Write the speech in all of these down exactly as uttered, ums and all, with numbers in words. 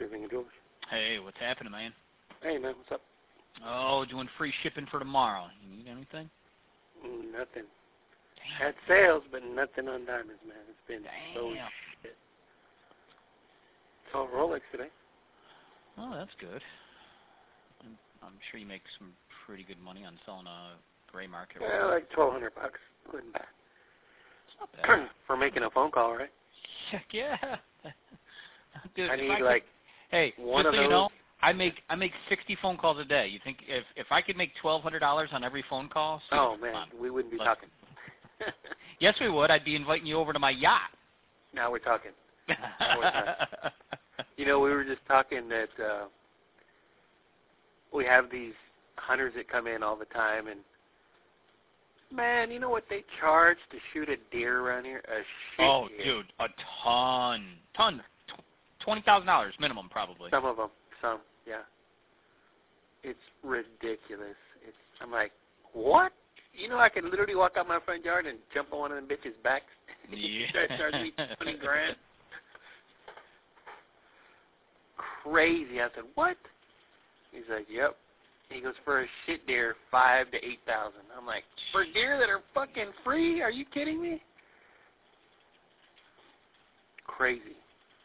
Stripping and Jewelry. Hey, what's happening, man? Hey, man, what's up? Oh, doing free shipping for tomorrow. You need anything? Mm, nothing. Damn. Had sales, but nothing on diamonds, man. It's been Damn. so shit. It's all Rolex today. Oh, that's good. I'm, I'm sure you make some pretty good money on selling a gray market. Yeah, like twelve hundred bucks. Wasn't bad. It's not bad. For making a phone call, right? Heck yeah. Dude, I if need I could, like hey, one just of so you those. know, I make I make sixty phone calls a day. You think if if I could make twelve hundred dollars on every phone call? See, Oh man, on. we wouldn't be But, talking. Yes, we would. I'd be inviting you over to my yacht. Now we're talking. Now we're talking. You know, we were just talking that uh, we have these hunters that come in all the time, and man, you know what they charge to shoot a deer around here? A shit Oh, deer. dude, a ton, ton, twenty thousand dollars minimum, probably. Some of them, some, yeah. It's ridiculous. It's. I'm like, what? You know, I could literally walk out my front yard and jump on one of them bitches' backs. Yeah. Start charging me twenty grand. Crazy. I said, what? He's like, yep. He goes, for a shit deer, five to eight thousand. I'm like, for deer that are fucking free? Are you kidding me? Crazy.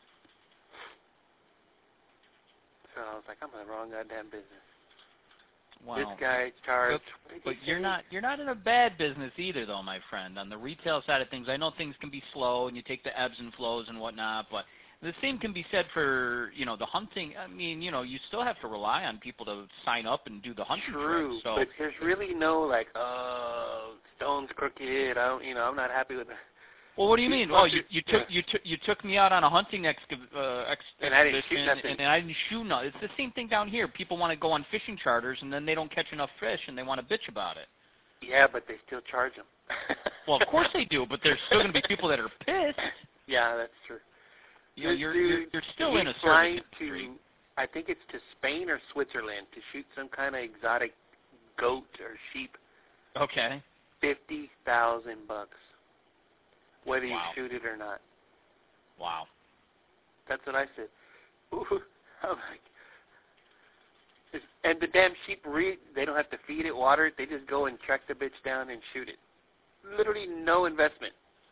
So I was like, I'm in the wrong goddamn business. Wow. This guy charged. But, but you're not you're not in a bad business either, though, my friend. On the retail side of things, I know things can be slow, and you take the ebbs and flows and whatnot, but the same can be said for, you know, the hunting. I mean, you know, you still have to rely on people to sign up and do the hunting True, trips. So. But there's really no, like, oh, stone's crooked. I don't, you know, I'm not happy with that. Well, what do you mean? Oh, you you took you took you took me out on a hunting exca- uh, ex- and I didn't shoot expedition, nothing. and I didn't shoot nothing. It's the same thing down here. People want to go on fishing charters, and then they don't catch enough fish, and they want to bitch about it. Yeah, but they still charge them. Well, of course they do, but there's still going to be people that are pissed. Yeah, that's true. You know, This you're, dude, you're you're still he's in a flying service industry. to, I think it's to Spain or Switzerland to shoot some kind of exotic goat or sheep. Okay. Fifty thousand bucks, whether you Wow. shoot it or not. Wow. That's what I said. Ooh, I'm like, it's- and the damn sheep, re- they don't have to feed it, water it. They just go and track the bitch down and shoot it. Literally no investment.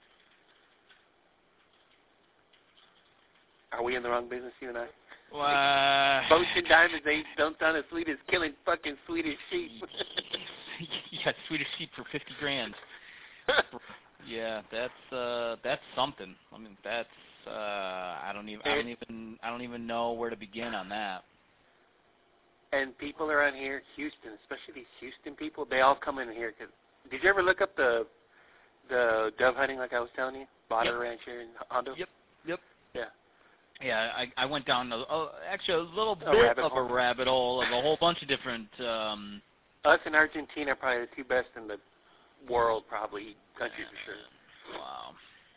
Are we in the wrong business, you and I? Uh, Ocean diamonds, they don't sound as sweet as killing fucking Swedish sheep. yeah, Swedish sheep for fifty grand. Yeah, that's uh, that's something. I mean, that's uh, I don't even I don't even I don't even know where to begin on that. And people around here, Houston, especially these Houston people, they all come in here. Cause, did you ever look up the the dove hunting like I was telling you? Botter Yep. Ranch here in Hondo? Yep. Yep. Yeah. Yeah, I I went down a, a, actually a little A bit rabbit of hole. a rabbit hole of a whole bunch of different. Um, Us and Argentina are probably the two best in the world, probably, country for sure. Wow.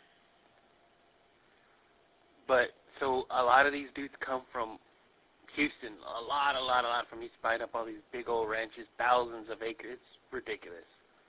But, so a lot of these dudes come from Houston, a lot, a lot, a lot from Houston, buying up all these big old ranches, thousands of acres. It's ridiculous.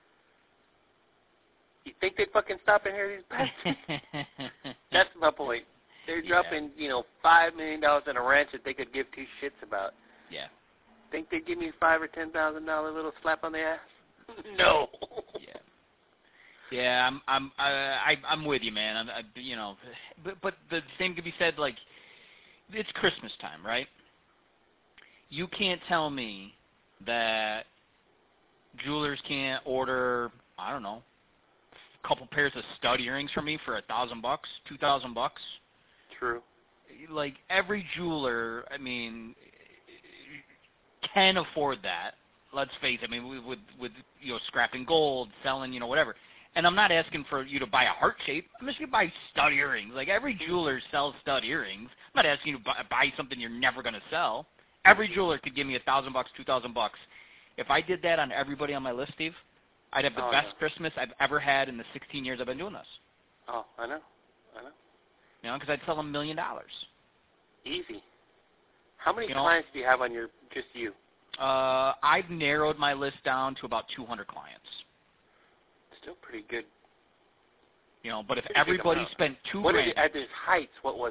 You think they'd fucking stop in here, these bastards? That's my point. They're Yeah. dropping, you know, five million dollars in a ranch that they could give two shits about. Yeah. Think they'd give me a five or ten thousand dollar little slap on the ass? No. Yeah. Yeah, I'm I'm I, I I'm with you, man. I'm, I, you know, but but the same could be said. Like, it's Christmas time, right? You can't tell me that jewelers can't order, I don't know, a couple pairs of stud earrings for me for a thousand bucks, two thousand bucks. True. Like, every jeweler, I mean, can afford that. Let's face it. I mean, with with you know, scrapping gold, selling, you know, whatever. And I'm not asking for you to buy a heart shape. I'm just going to buy stud earrings. Like, every jeweler sells stud earrings. I'm not asking you to buy, buy something you're never going to sell. Every jeweler could give me a thousand bucks, two thousand bucks. If I did that on everybody on my list, Steve, I'd have the Oh, best no. Christmas I've ever had in the sixteen years I've been doing this. Oh, I know. I know. You know, because I'd sell them a million dollars. Easy. How many You know- clients do you have on your, just you? Uh, I've narrowed my list down to about two hundred clients. Still pretty good. You know, but if Pretty good everybody amount. spent two What is grand, it, at this heights, what was it?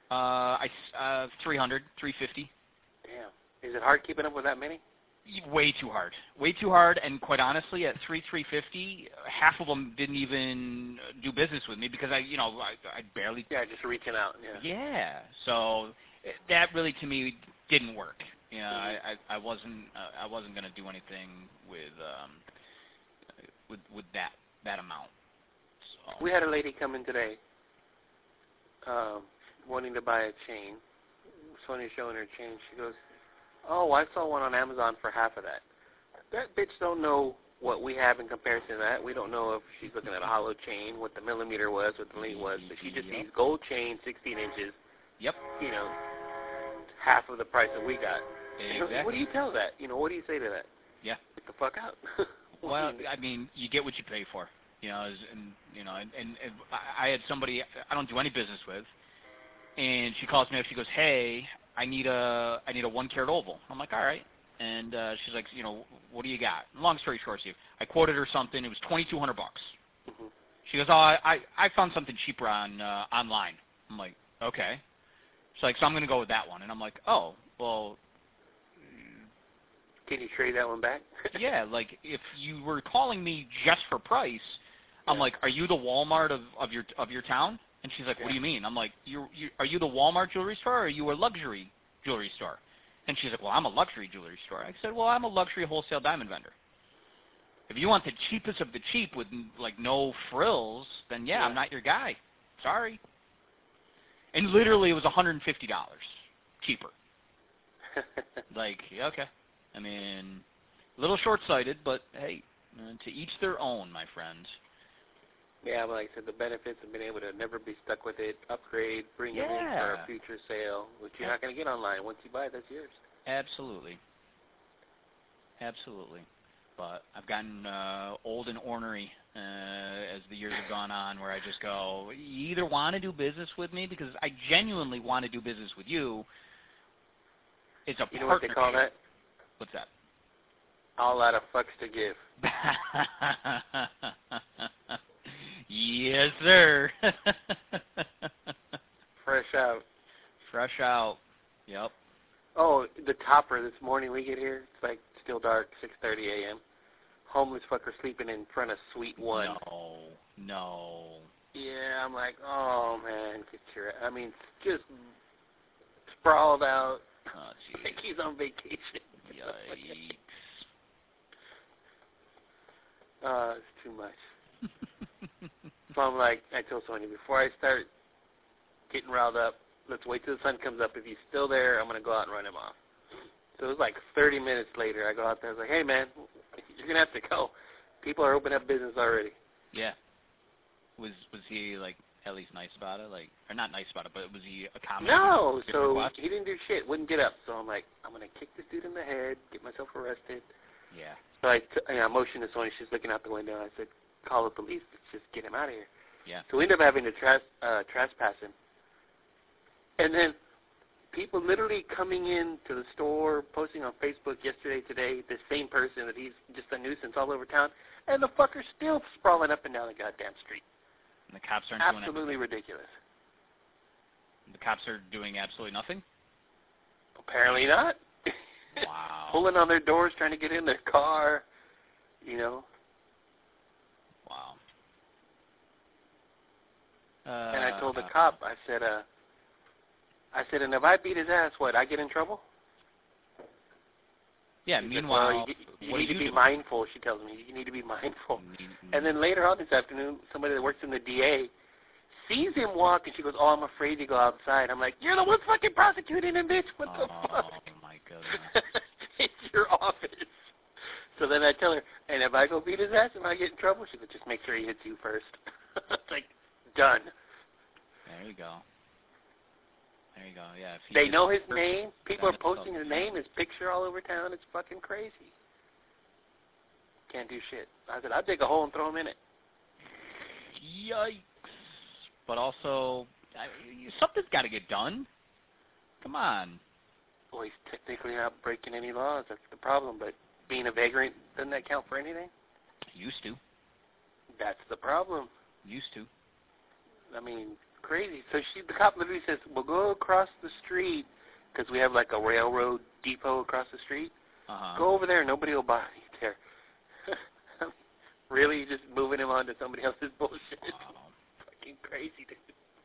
Uh, I uh, three hundred, three fifty. Damn. Is it hard keeping up with that many? Way too hard. Way too hard, and quite honestly, at three three fifty, half of them didn't even do business with me because I, you know, I, I barely. Yeah, just reaching out. Yeah. Yeah. So that really, to me, didn't work. You know, Mm-hmm. I, I, I wasn't, uh, I wasn't going to do anything with, um, with, with that, that amount. So. We had a lady come in today, um, wanting to buy a chain. Sonya's showing her chain. She goes, "Oh, I saw one on Amazon for half of that." That bitch don't know what we have in comparison to that. We don't know if she's looking at a hollow chain, what the millimeter was, what the length was, but she just Yep. sees gold chain, sixteen inches. Yep. You know, half of the price that we got. Exactly. What do you tell that? You know, what do you say to that? Yeah. Get the fuck out. Well, I mean, you get what you pay for. You know, as- and you know, and, and, and I had somebody I don't do any business with, and she calls me up. She goes, "Hey, I need a I need a one carat oval." I'm like, "All right." And uh, she's like, "You know, what do you got?" Long story short, Steve, I quoted her something. It was twenty-two hundred bucks. Mm-hmm. She goes, "Oh, I I I found something cheaper on uh, online." I'm like, "Okay." She's like, "So I'm going to go with that one." And I'm like, "Oh, well." Can you trade that one back? Yeah, like if you were calling me just for price, I'm Yeah. like, "Are you the Walmart of, of your of your town?" And she's like, "What Yeah. do you mean?" I'm like, "You you are you the Walmart jewelry store or are you a luxury jewelry store?" And she's like, "Well, I'm a luxury jewelry store." I said, "Well, I'm a luxury wholesale diamond vendor. If you want the cheapest of the cheap with like no frills, then yeah, Yeah. I'm not your guy. Sorry." And literally, it was one hundred fifty dollars cheaper. Like, yeah, okay. I mean, a little short-sighted, but hey, uh, to each their own, my friends. Yeah, but like I said, the benefits of being able to never be stuck with it, upgrade, bring them in for Yeah. a future sale, which you're not going to get online. Once you buy it, that's yours. Absolutely. Absolutely. But I've gotten uh, old and ornery uh, as the years have gone on, where I just go, you either want to do business with me, because I genuinely want to do business with you. It's a You know what they call that? What's that? All out of fucks to give. Yes, sir. Fresh out. Fresh out. Yep. Oh, the topper this morning we get here, it's like still dark, six thirty a.m. Homeless fucker sleeping in front of Suite one. No. No. Yeah, I'm like, oh, man, get your, I mean, just sprawled out Oh, like jeez. he's on vacation. Yikes. Uh, it's too much. So I'm like, I told Sonya, before I start getting riled up, let's wait till the sun comes up. If he's still there, I'm going to go out and run him off. So it was like thirty minutes later. I go out there. I was like, hey, man, you're going to have to go. People are opening up business already. Yeah. Was was he, like, at least nice about it? Like, or not nice about it, but was he accommodating? No, your so request? he didn't do shit. Wouldn't get up. So I'm like, I'm going to kick this dude in the head, get myself arrested. Yeah. So I, t- I motioned to Sonya. She's looking out the window. I said, call the police. Let's just get him out of here. Yeah. So we ended up having to tras- uh, trespass him. And then people literally coming in to the store, posting on Facebook yesterday, today, the same person that he's just a nuisance all over town, and the fucker's still sprawling up and down the goddamn street. And the cops aren't doing Absolutely anything. ridiculous. The cops are doing absolutely nothing? Apparently not. Wow. Pulling on their doors, trying to get in their car, you know. Wow. And I told the Uh, cop, I said, uh, I said, and if I beat his ass, what, I get in trouble? Yeah, He's meanwhile, like, well, you, you what need do to you be do? mindful, she tells me. You need to be mindful. You- And then later on this afternoon, somebody that works in the D A sees him walk, and she goes, oh, I'm afraid to go outside. I'm like, you're the one fucking prosecuting him, bitch. What the Oh, fuck? my goodness. It's your office. So then I tell her, and if I go beat his ass and I get in trouble, she goes, just make sure he hits you first. It's like, done. There you go. There you go. Yeah. If he They gets know his hurt, name. People are then it's posting his okay. name, his picture all over town. It's fucking crazy. Can't do shit. I said, I'll dig a hole and throw him in it. Yikes. But also, I, something's got to get done. Come on. Well, he's technically not breaking any laws. That's the problem. But being a vagrant, doesn't that count for anything? Used to. That's the problem. Used to. I mean, crazy. So she, the cop literally says, "We'll go across the street because we have like a railroad depot across the street. Uh-huh. Go over there. Nobody will buy you there." Really, just moving him on to somebody else's bullshit. Wow. Fucking crazy, dude.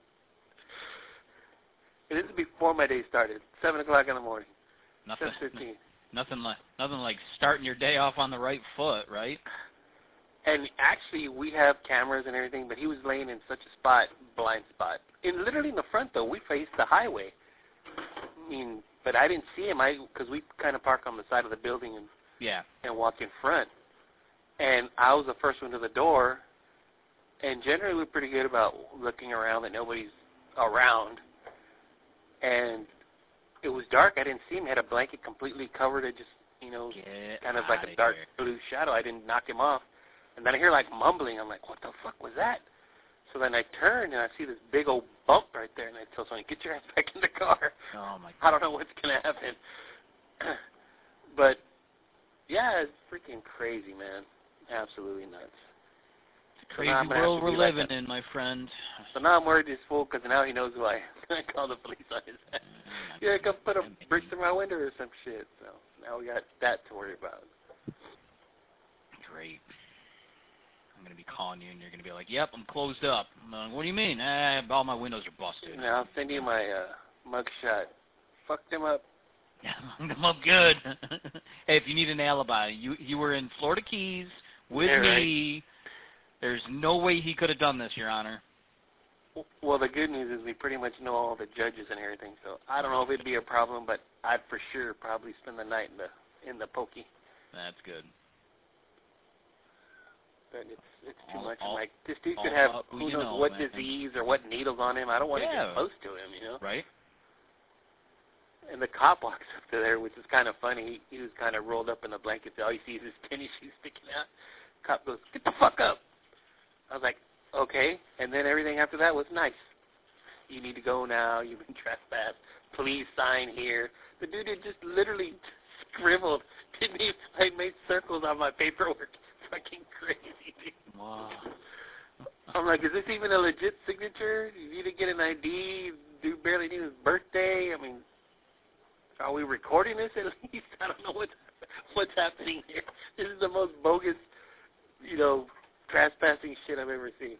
And this is before my day started. Seven o'clock in the morning. Nothing. Seven fifteen. Nothing like nothing like starting your day off on the right foot, right? And actually, we have cameras and everything, but he was laying in such a spot, blind spot. In literally in the front, though, we faced the highway. I mean, but I didn't see him, I because we kind of park on the side of the building and Yeah. and walk in front. And I was the first one to the door. And generally, we're pretty good about looking around that nobody's around. And it was dark. I didn't see him. He had a blanket completely covered it, just, you know, Get kind of like outta a dark here. blue shadow. I didn't knock him off. And then I hear, like, mumbling. I'm like, what the fuck was that? So then I turn, and I see this big old bump right there. And I tell someone, get your ass back in the car. Oh, my God. I don't know what's going to happen. But, yeah, it's freaking crazy, man. Absolutely nuts. It's a So crazy now I'm gonna have world to we're be like living that. in, my friend. So now I'm worried this fool because now he knows who I am. I call the police on his ass. Yeah, come put a brick through my window or some shit. So now we got that to worry about. Great. I'm going to be calling you, and you're going to be like, yep, I'm closed up. I'm like, what do you mean? Eh, all my windows are busted. Now I'll send you my uh, mug shot. Fuck them up. I'm up good. Hey, if you need an alibi, you you were in Florida Keys with Yeah, me. Right. There's no way he could have done this, Your Honor. Well, the good news is we pretty much know all the judges and everything, so I don't know if it'd be a problem, but I'd for sure probably spend the night in the in the pokey. That's good. But it's it's too All- much. all- I'm like, this dude all could have about who who you knows know, what man. disease or what needles on him. I don't want to Yeah. get close to him, you know. Right? And the cop walks up to there, which is kind of funny. He, he was kind of rolled up in the blanket. All you see is his tennis shoes sticking out. Cop goes, get the fuck up. I was like, okay. And then everything after that was nice. You need to go now. You've been trespassed. Please sign here. The dude had just literally scribbled. Didn't he? I made circles on my paperwork. Fucking crazy, dude. Wow. I'm like, is this even a legit signature? You need to get an I D. Dude barely knew his birthday. I mean, are we recording this at least? I don't know what's, what's happening here. This is the most bogus, you know, trespassing shit I've ever seen.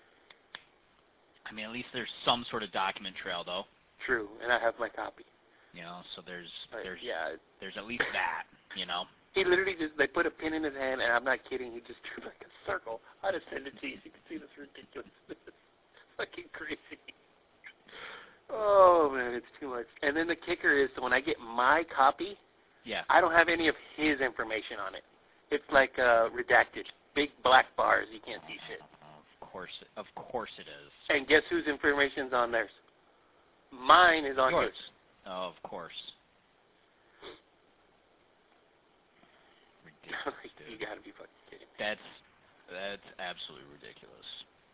I mean, at least there's some sort of document trail, though. True, and I have my copy. You know, so there's But, there's yeah, there's at least that. You know. he literally just, they put a pin in his hand, and I'm not kidding, he just drew like a circle. I'll just send it to you so you can see this ridiculousness. Fucking crazy. Oh, man, it's too much. And then the kicker is, so when I get my copy, Yeah. I don't have any of his information on it. It's like uh, redacted, big black bars. You can't see shit. Of course, of course it is. And guess whose information's on theirs? Mine is on Yours. his. Oh, of course. Ridiculous, You dude. gotta be fucking kidding. That's that's absolutely ridiculous.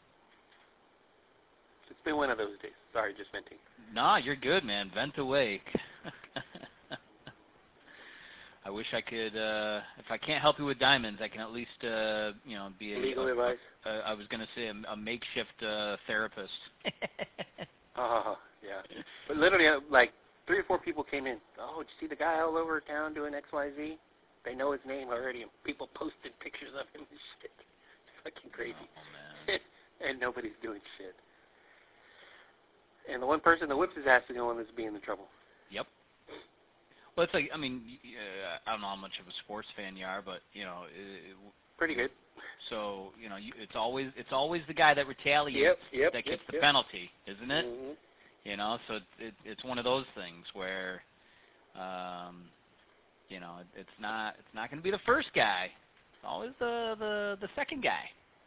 It's been one of those days. Sorry, just venting. Nah, you're good, man. Vent awake. I wish I could. Uh, if I can't help you with diamonds, I can at least, uh, you know, be a Legal a, advice? A, a, I was gonna say a, a makeshift uh, therapist. Oh, yeah. But literally, uh, like, three or four people came in. Oh, did you see the guy all over town doing X Y Z? They know his name already, and people posted pictures of him and shit. It's fucking crazy. Oh, man. And nobody's doing shit. And the one person that whips his ass is the one that's being in trouble. Yep. Well, it's like, I mean, uh, I don't know how much of a sports fan you are, but you know, it, Pretty good. so you know, you, it's always it's always the guy that retaliates Yep, yep, that gets yep, the yep. penalty, isn't it? Mm-hmm. You know, so it, it, it's one of those things where, um, you know, it, it's not it's not going to be the first guy. It's always the the the second guy.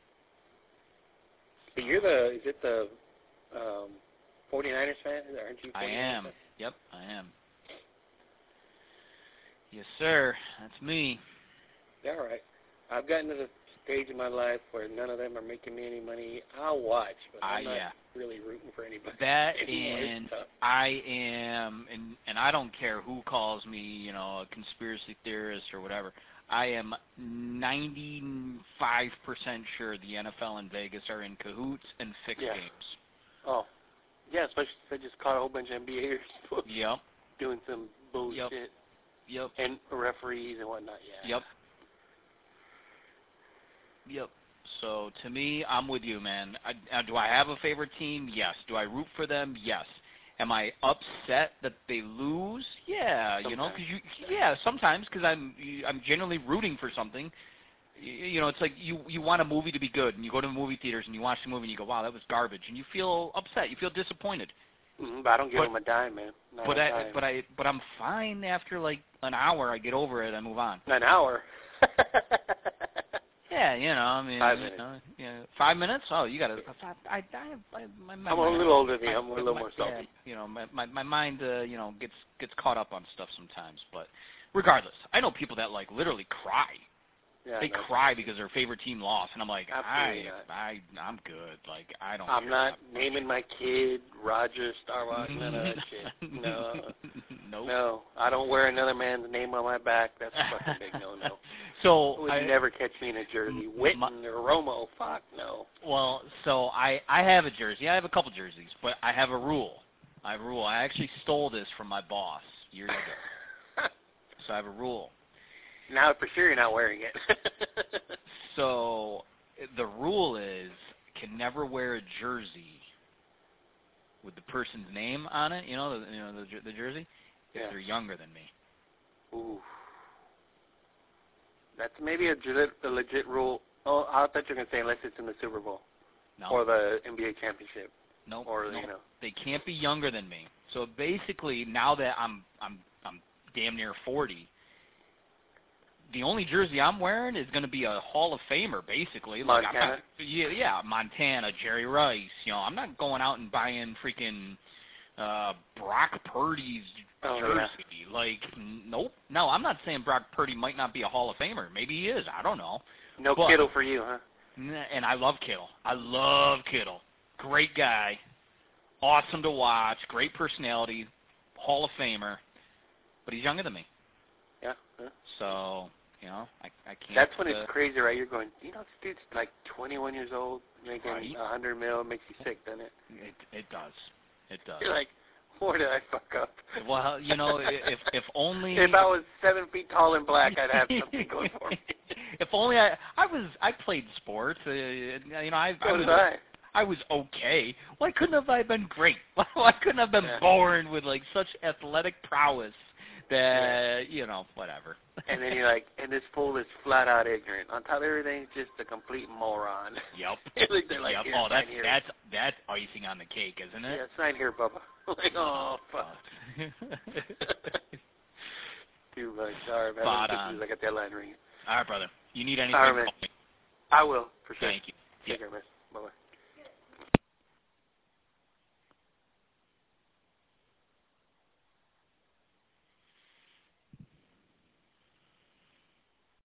But you're the, is it the um, forty-niners fan? Aren't you? I forty-niners am. fan? Yep, I am. Yes, sir. That's me. All right. I've gotten to the stage in my life where none of them are making me any money. I'll watch, but I'm I, not yeah. really rooting for anybody. That anymore. It's and tough. I am, and and I don't care who calls me, you know, a conspiracy theorist or whatever. I am ninety-five percent sure the N F L and Vegas are in cahoots and fixed Yeah. games. Oh, Yeah, especially since I just caught a whole bunch of N B A's Yep. doing some bullshit. Yep. Yep. And referees and whatnot, yeah. Yep. Yep. So, to me, I'm with you, man. I, uh, do I have a favorite team? Yes. Do I root for them? Yes. Am I upset that they lose? Yeah, Sometimes. you know, because you, yeah, sometimes because I'm, I'm generally rooting for something. You, you know, it's like you, you want a movie to be good, and you go to the movie theaters and you watch the movie and you go, wow, that was garbage, and you feel upset, you feel disappointed. Mm-hmm, but I don't give but, them a dime, man. Not but a I, dime. but I, but I'm fine after like an hour. I get over it. I move on. An hour. Yeah, you know, I mean, five you minutes. know, yeah, five minutes. Oh, you got to. I, I, I, my, my, I'm a little older than you. I'm a little my, more salty. Yeah, you know, my, my, my mind, uh, you know, gets gets caught up on stuff sometimes. But regardless, I know people that like literally cry. Yeah, they no, cry because their favorite team lost, and I'm like, Absolutely I, not. I, I'm good. Like, I don't. I'm care not that naming my kid Roger Starbuck. None of that shit. No. Nope. No. I don't wear another man's name on my back. That's a fucking big no-no. So would I never catch me in a jersey. Witten my, or Romo. Fuck no. Well, so I, I have a jersey. I have a couple jerseys, but I have a rule. I have a rule. I actually stole this from my boss years ago. So I have a rule. Now for sure you're not wearing it. So the rule is can never wear a jersey with the person's name on it. You know, the, you know the, the jersey. If Yeah. they're younger than me. Ooh. That's maybe a legit, a legit rule. Oh, I thought you were gonna say unless it's in the Super Bowl No. or the N B A championship. No. Or no. you know. They can't be younger than me. So basically, now that I'm I'm I'm damn near forty. The only jersey I'm wearing is going to be a Hall of Famer, basically. Like Montana? I'm not, yeah, yeah, Montana, Jerry Rice. You know, I'm not going out and buying freaking uh, Brock Purdy's Oh, jersey. Yeah. Like, nope. No, I'm not saying Brock Purdy might not be a Hall of Famer. Maybe he is. I don't know. No but, Kittle for you, huh? And I love Kittle. I love Kittle. Great guy. Awesome to watch. Great personality. Hall of Famer. But he's younger than me. Yeah. yeah. So, you know, I, I can't. That's when uh, it's crazy, right? You're going, you know, this dude's like twenty-one years old, making a Right. hundred mil. It makes you sick, doesn't it? It it does. It does. You're like, where did I fuck up? Well, you know, if if only If I was seven feet tall and black, I'd have something going for me. If only I I was I played sports. Uh, you know, I So I was did I. I was okay. Why couldn't have I been great? Why couldn't I have been Yeah. born with like such athletic prowess that you know whatever. And then you're like, and this fool is flat out ignorant. On top of everything, just a complete moron. Yep. They're like, yep. here, Oh, that's sign here. that's that's icing on the cake, isn't it? Yeah, sign here, Bubba. Like, oh, fuck. Too much. Sorry, man. Spot Just on. I got that line ringing. All right, brother. You need anything? All right, man. call me. I will, for sure. Thank you. Take Yeah. care, man. Bye-bye.